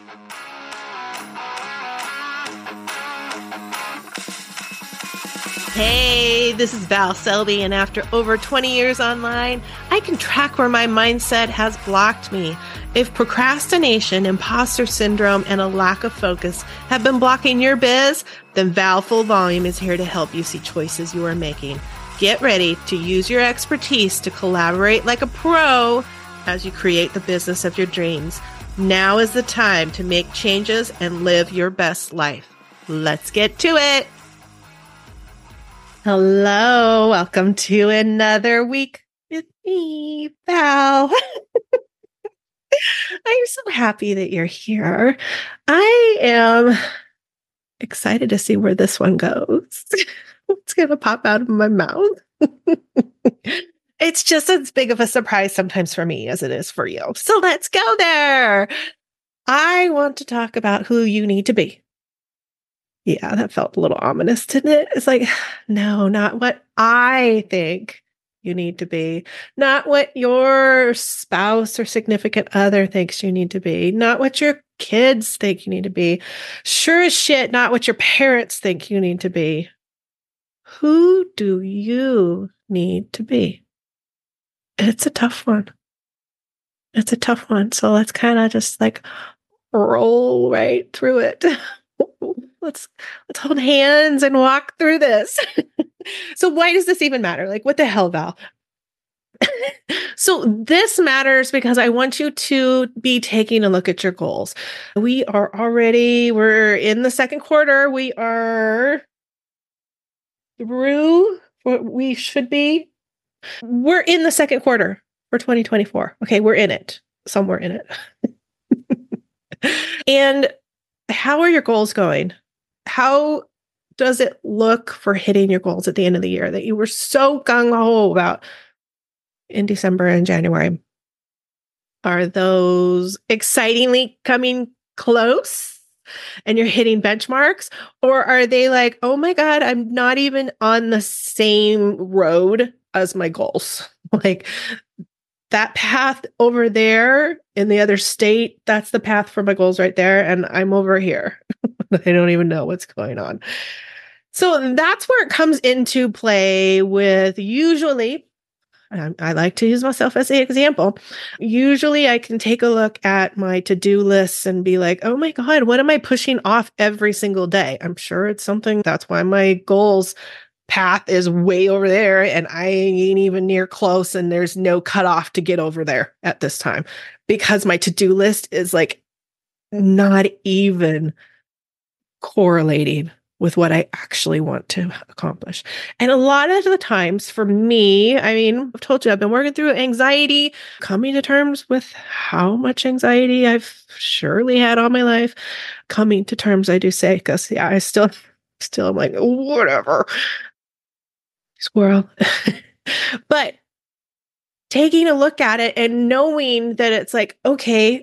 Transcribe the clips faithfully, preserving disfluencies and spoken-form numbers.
Hey, this is Val Selby, and after over twenty years online, I can track where my mindset has blocked me. If procrastination, imposter syndrome, and a lack of focus have been blocking your biz, then Val Full Volume is here to help you see choices you are making. Get ready to use your expertise to collaborate like a pro as you create the business of your dreams. Now is the time to make changes and live your best life. Let's get to it. Hello, welcome to another week with me, Val. I'm so happy that you're here. I am excited to see where this one goes. What's going to pop out of my mouth? It's just as big of a surprise sometimes for me as it is for you. So let's go there. I want to talk about who you need to be. Yeah, that felt a little ominous, didn't it? It's like, no, not what I think you need to be, not what your spouse or significant other thinks you need to be, not what your kids think you need to be. Sure as shit, not what your parents think you need to be. Who do you need to be? It's a tough one. It's a tough one. So let's kind of just like roll right through it. Let's let's hold hands and walk through this. So why does this even matter? Like, what the hell, Val? So this matters because I want you to be taking a look at your goals. We are already, we're in the second quarter. We are through what we should be. We're in the second quarter for twenty twenty-four. Okay, we're in it. Somewhere in it. And how are your goals going? How does it look for hitting your goals at the end of the year that you were so gung-ho about in December and January? Are those excitingly coming close and you're hitting benchmarks? Or are they like, oh my God, I'm not even on the same road as my goals? Like, that path over there in the other state, that's the path for my goals right there. And I'm over here. I don't even know what's going on. So that's where it comes into play with usually, I, I like to use myself as the example. Usually I can take a look at my to-do lists and be like, oh my God, what am I pushing off every single day? I'm sure it's something. That's why my goals path is way over there and I ain't even near close and there's no cutoff to get over there at this time because my to-do list is like not even correlating with what I actually want to accomplish. And a lot of the times for me, I mean, I've told you, I've been working through anxiety, coming to terms with how much anxiety I've surely had all my life, coming to terms, I do say, because yeah, I still, still am like, whatever. Squirrel. But taking a look at it and knowing that it's like, okay,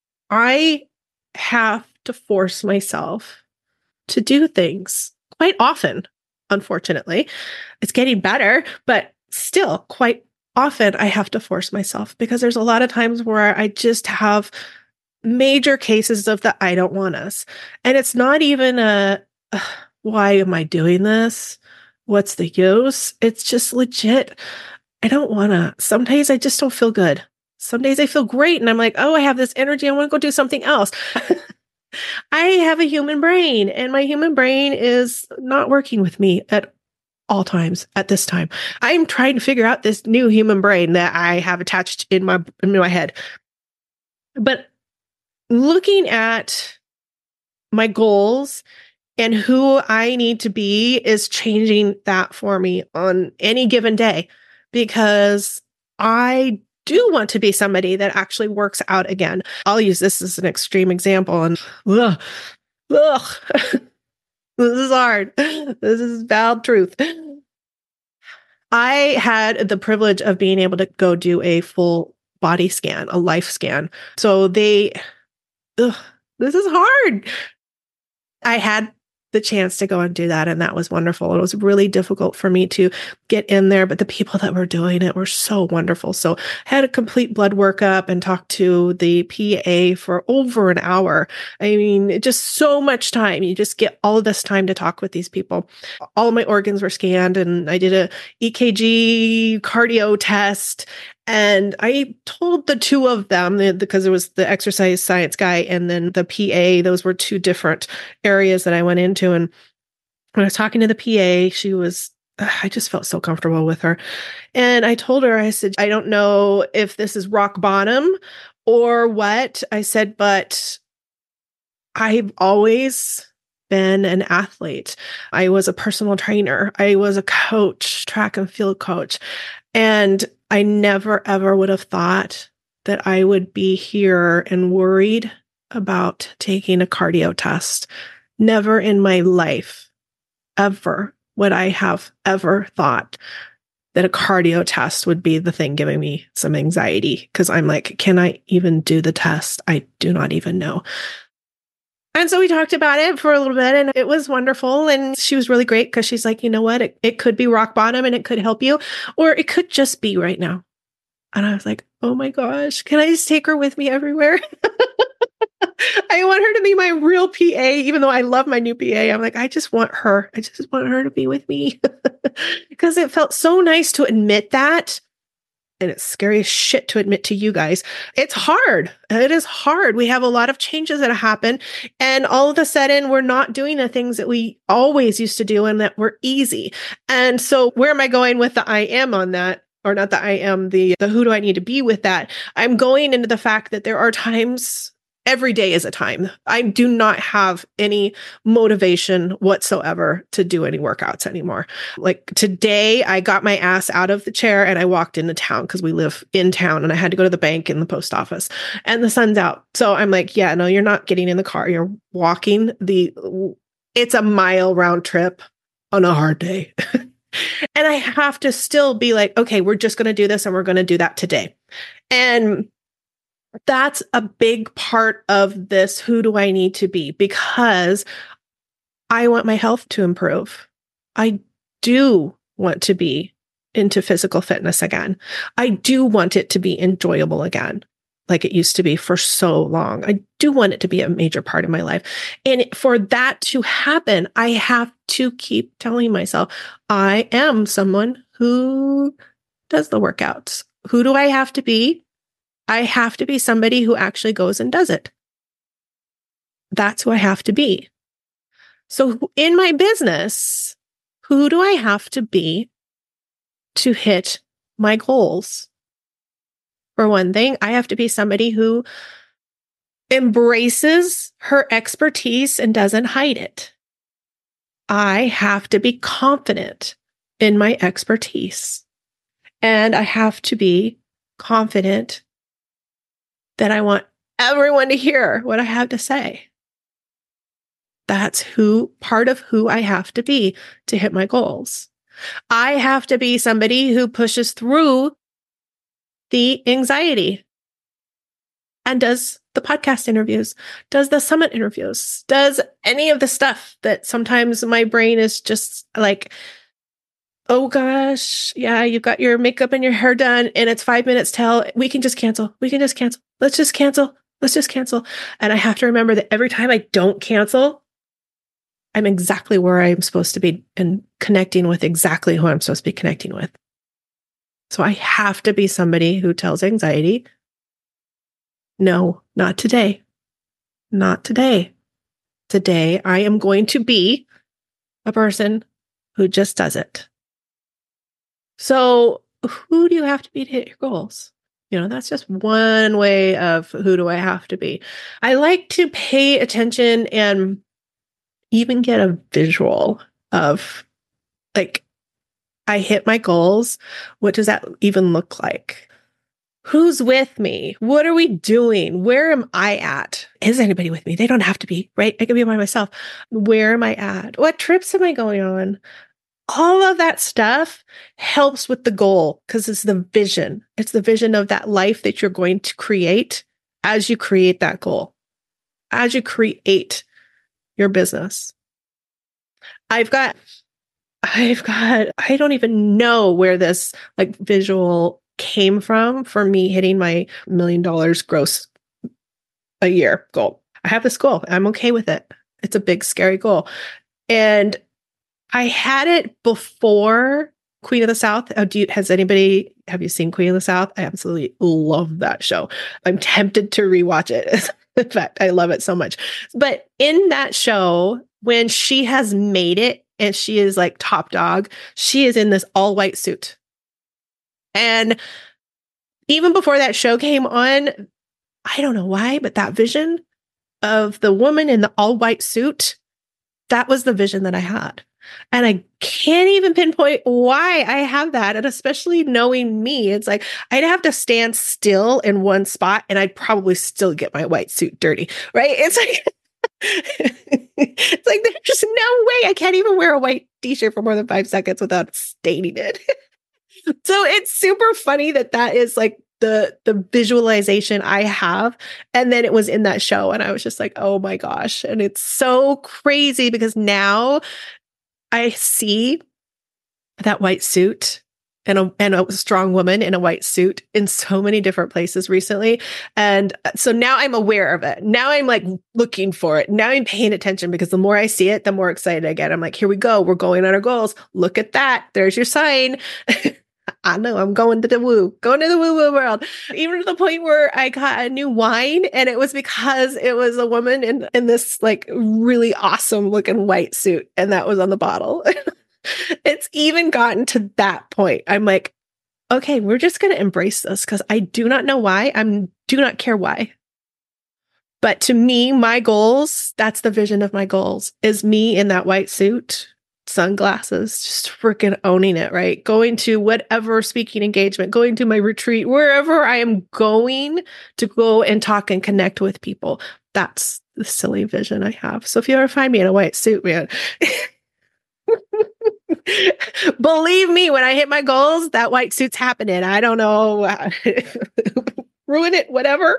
I have to force myself to do things quite often. Unfortunately, it's getting better, but still quite often I have to force myself because there's a lot of times where I just have major cases of the I don't want us. And it's not even a, uh, why am I doing this? What's the use? It's just legit. I don't want to. Some days I just don't feel good. Some days I feel great. And I'm like, oh, I have this energy. I want to go do something else. I have a human brain and my human brain is not working with me at all times at this time. I'm trying to figure out this new human brain that I have attached in my, in my head. But looking at my goals and who I need to be is changing that for me on any given day because I do want to be somebody that actually works out again. I'll use this as an extreme example and ugh, ugh, this is hard. This is bad truth. I had the privilege of being able to go do a full body scan, a life scan. So they, ugh, this is hard. I had the chance to go and do that. And that was wonderful. It was really difficult for me to get in there, but the people that were doing it were so wonderful. So I had a complete blood workup and talked to the P A for over an hour. I mean, just so much time. You just get all of this time to talk with these people. All of my organs were scanned and I did a E K G cardio test. And I told the two of them, because it was the exercise science guy and then the P A, those were two different areas that I went into. And when I was talking to the P A, she was, I just felt so comfortable with her. And I told her, I said, I don't know if this is rock bottom or what. I said, but I've always been an athlete. I was a personal trainer. I was a coach, track and field coach. And I never, ever would have thought that I would be here and worried about taking a cardio test. Never in my life, ever would I have ever thought that a cardio test would be the thing giving me some anxiety. Because I'm like, can I even do the test? I do not even know. And so we talked about it for a little bit and it was wonderful. And she was really great because she's like, you know what? It, it could be rock bottom and it could help you, or it could just be right now. And I was like, oh my gosh, can I just take her with me everywhere? I want her to be my real P A, even though I love my new P A. I'm like, I just want her. I just want her to be with me because it felt so nice to admit that. And it's scary as shit to admit to you guys. It's hard. It is hard. We have a lot of changes that happen. And all of a sudden, we're not doing the things that we always used to do and that were easy. And so where am I going with the I am on that? Or not the I am, the, the who do I need to be with that? I'm going into the fact that there are times, every day is a time. I do not have any motivation whatsoever to do any workouts anymore. Like today, I got my ass out of the chair and I walked into town because we live in town and I had to go to the bank and the post office and the sun's out. So I'm like, yeah, no, you're not getting in the car. You're walking the, it's a mile round trip on a hard day. And I have to still be like, okay, we're just going to do this and we're going to do that today. And that's a big part of this. Who do I need to be? Because I want my health to improve. I do want to be into physical fitness again. I do want it to be enjoyable again, like it used to be for so long. I do want it to be a major part of my life. And for that to happen, I have to keep telling myself, I am someone who does the workouts. Who do I have to be? I have to be somebody who actually goes and does it. That's who I have to be. So in my business, who do I have to be to hit my goals? For one thing, I have to be somebody who embraces her expertise and doesn't hide it. I have to be confident in my expertise. And I have to be confident that I want everyone to hear what I have to say. That's who, part of who I have to be to hit my goals. I have to be somebody who pushes through the anxiety and does the podcast interviews, does the summit interviews, does any of the stuff that sometimes my brain is just like, oh gosh, yeah, you got your makeup and your hair done and it's five minutes till, we can just cancel. We can just cancel. Let's just cancel. Let's just cancel. And I have to remember that every time I don't cancel, I'm exactly where I'm supposed to be and connecting with exactly who I'm supposed to be connecting with. So I have to be somebody who tells anxiety, no, not today. Not today. Today, I am going to be a person who just does it. So who do you have to be to hit your goals? You know, that's just one way of who do I have to be. I like to pay attention and even get a visual of, like, I hit my goals. What does that even look like? Who's with me? What are we doing? Where am I at? Is anybody with me? They don't have to be, right? I can be by myself. Where am I at? What trips am I going on? All of that stuff helps with the goal because it's the vision. It's the vision of that life that you're going to create as you create that goal, as you create your business. I've got, I've got, I don't even know where this like visual came from for me hitting my million dollars gross a year goal. I have this goal. I'm okay with it. It's a big, scary goal. And I had it before Queen of the South. Oh, do you, has anybody, have you seen Queen of the South? I absolutely love that show. I'm tempted to rewatch it. In fact, I love it so much. But in that show, when she has made it and she is like top dog, she is in this all white suit. And even before that show came on, I don't know why, but that vision of the woman in the all white suit, that was the vision that I had. And I can't even pinpoint why I have that. And especially knowing me, it's like I'd have to stand still in one spot and I'd probably still get my white suit dirty, right? It's like, it's like there's just no way I can't even wear a white t-shirt for more than five seconds without staining it. So it's super funny that that is like the the visualization I have. And then it was in that show and I was just like, oh my gosh. And it's so crazy because now I see that white suit and a, and a strong woman in a white suit in so many different places recently. And so now I'm aware of it. Now I'm like looking for it. Now I'm paying attention because the more I see it, the more excited I get. I'm like, here we go. We're going on our goals. Look at that. There's your sign. I know I'm going to the woo, going to the woo woo world. Even to the point where I got a new wine and it was because it was a woman in, in this like really awesome looking white suit. And that was on the bottle. It's even gotten to that point. I'm like, okay, we're just going to embrace this because I do not know why. I do not care why. But to me, my goals, that's the vision of my goals, is me in that white suit, sunglasses, just freaking owning it, right? Going to whatever speaking engagement, going to my retreat, wherever I am going to go and talk and connect with people. That's the silly vision I have. So if you ever find me in a white suit, man, believe me, when I hit my goals, that white suit's happening. I don't know. Ruin it, whatever.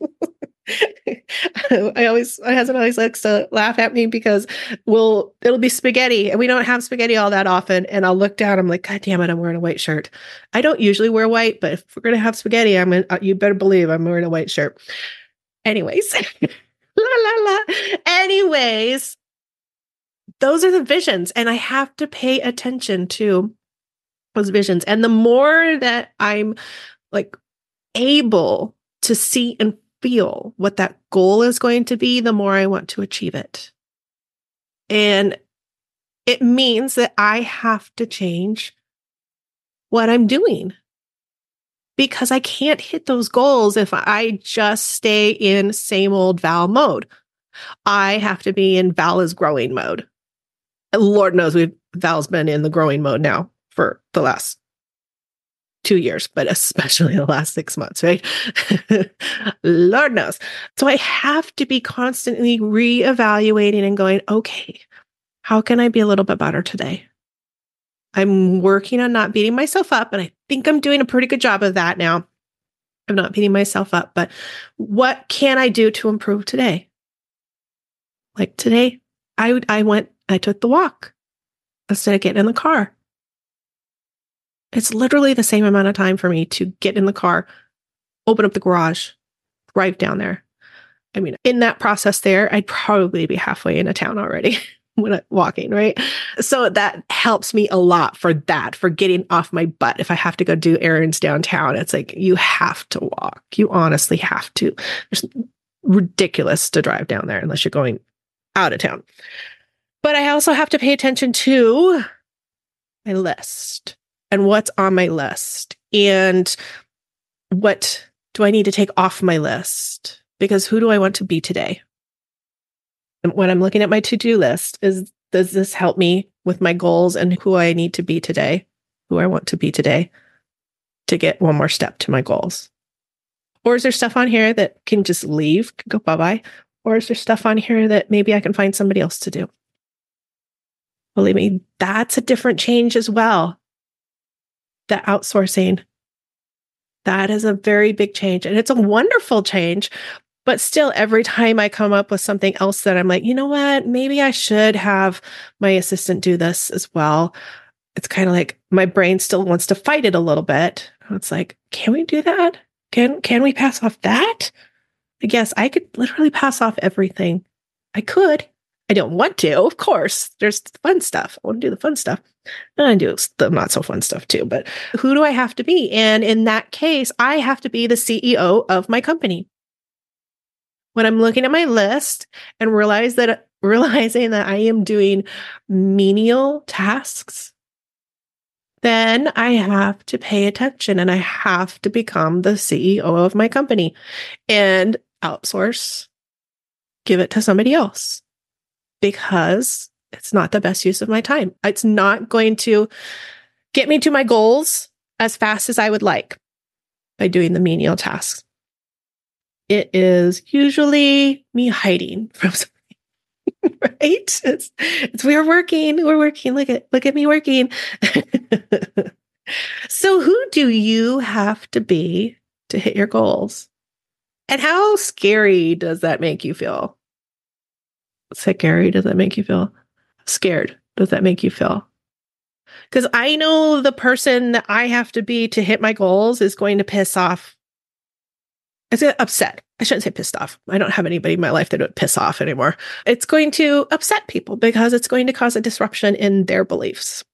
I always, my husband always likes to laugh at me because we'll, it'll be spaghetti and we don't have spaghetti all that often. And I'll look down, I'm like, God damn it, I'm wearing a white shirt. I don't usually wear white, but if we're going to have spaghetti, I'm gonna, you better believe I'm wearing a white shirt. Anyways, la, la, la. Anyways, those are the visions. And I have to pay attention to those visions. And the more that I'm like able to see and feel what that goal is going to be, the more I want to achieve it. And it means that I have to change what I'm doing because I can't hit those goals if I just stay in same old Val mode. I have to be in Val is growing mode. And Lord knows we've Val's been in the growing mode now for the last two years, but especially the last six months, right? Lord knows. So I have to be constantly reevaluating and going, okay, how can I be a little bit better today? I'm working on not beating myself up, and I think I'm doing a pretty good job of that now. I'm not beating myself up, but what can I do to improve today? Like today, I I went, I took the walk instead of getting in the car. It's literally the same amount of time for me to get in the car, open up the garage, drive down there. I mean, in that process there, I'd probably be halfway into town already when I'm walking, right? So that helps me a lot for that, for getting off my butt. If I have to go do errands downtown, it's like, you have to walk. You honestly have to. It's ridiculous to drive down there unless you're going out of town. But I also have to pay attention to my list. And what's on my list? And what do I need to take off my list? Because who do I want to be today? And when I'm looking at my to-do list, is does this help me with my goals and who I need to be today, who I want to be today to get one more step to my goals? Or is there stuff on here that can just leave, go bye-bye? Or is there stuff on here that maybe I can find somebody else to do? Believe me, that's a different change as well. The outsourcing, that is a very big change. And it's a wonderful change. But still, every time I come up with something else that I'm like, you know what, maybe I should have my assistant do this as well. It's kind of like my brain still wants to fight it a little bit. It's like, can we do that? Can can we pass off that? I guess I could literally pass off everything. I could. I don't want to, of course. There's the fun stuff. I want to do the fun stuff. And I do the not so fun stuff too. But who do I have to be? And in that case, I have to be the C E O of my company. When I'm looking at my list and realize that realizing that I am doing menial tasks, then I have to pay attention and I have to become the C E O of my company and outsource, give it to somebody else because it's not the best use of my time. It's not going to get me to my goals as fast as I would like by doing the menial tasks. It is usually me hiding from something, right? It's, it's we're working, we're working. Look at look at me working. So who do you have to be to hit your goals? And how scary does that make you feel? Scary does that make you feel? Scared does that make you feel? Because I know the person that I have to be to hit my goals is going to piss off. It's upset. I shouldn't say pissed off. I don't have anybody in my life that would piss off anymore. It's going to upset people because it's going to cause a disruption in their beliefs.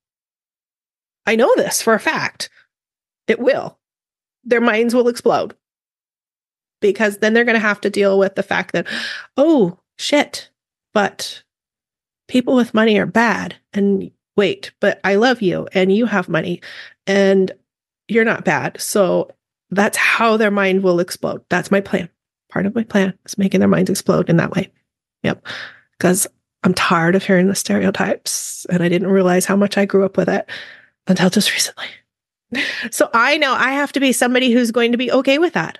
I know this for a fact. It will. Their minds will explode. Because then they're going to have to deal with the fact that, oh, shit, but people with money are bad. And wait, but I love you and you have money and you're not bad. So that's how their mind will explode. That's my plan. Part of my plan is making their minds explode in that way. Yep. Because I'm tired of hearing the stereotypes and I didn't realize how much I grew up with it until just recently. So I know I have to be somebody who's going to be okay with that.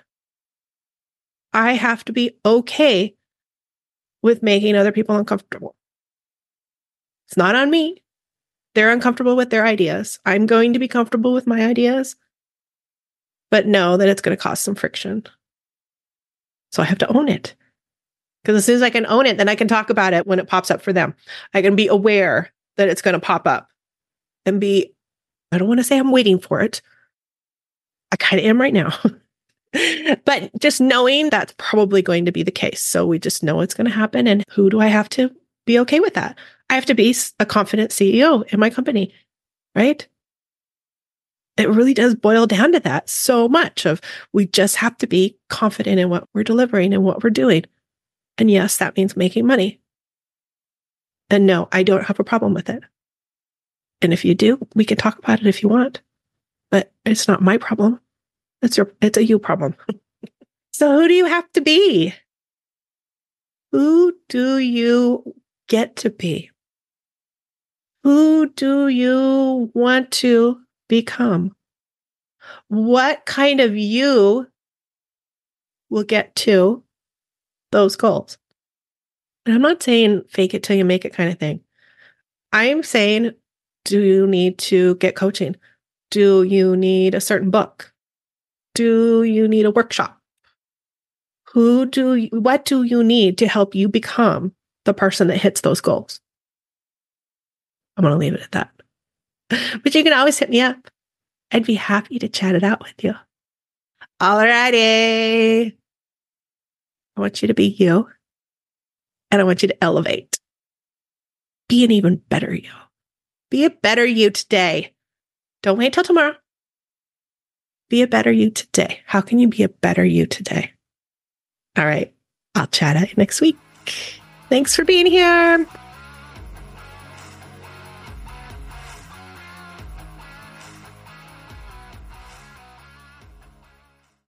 I have to be okay with making other people uncomfortable. It's not on me. They're uncomfortable with their ideas. I'm going to be comfortable with my ideas, but know that it's going to cause some friction. So I have to own it. Because as soon as I can own it, then I can talk about it when it pops up for them. I can be aware that it's going to pop up and be, I don't want to say I'm waiting for it. I kind of am right now. But just knowing that's probably going to be the case. So we just know it's going to happen. And who do I have to be okay with that? I have to be a confident C E O in my company, right? It really does boil down to that so much of we just have to be confident in what we're delivering and what we're doing. And yes, that means making money. And no, I don't have a problem with it. And if you do, we can talk about it if you want, but it's not my problem. It's your, it's a you problem. So who do you have to be? Who do you get to be? Who do you want to become? What kind of you will get to those goals? And I'm not saying fake it till you make it kind of thing. I'm saying, do you need to get coaching? Do you need a certain book? Do you need a workshop? Who do you, what do you need to help you become the person that hits those goals? I'm going to leave it at that. But you can always hit me up. I'd be happy to chat it out with you. Alrighty. I want you to be you. And I want you to elevate. Be an even better you. Be a better you today. Don't wait till tomorrow. Be a better you today. How can you be a better you today? All right. I'll chat at you next week. Thanks for being here.